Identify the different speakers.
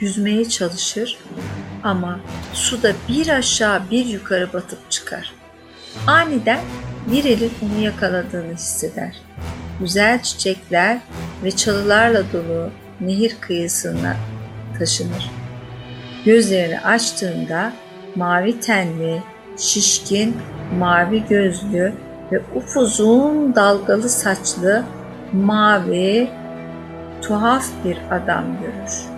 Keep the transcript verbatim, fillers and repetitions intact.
Speaker 1: yüzmeye çalışır ama suda bir aşağı bir yukarı batıp çıkar. Aniden bir elin onu yakaladığını hisseder. Güzel çiçekler ve çalılarla dolu nehir kıyısına taşınır. Gözlerini açtığında mavi tenli, şişkin, mavi gözlü ve upuzun dalgalı saçlı, mavi, tuhaf bir adam görür.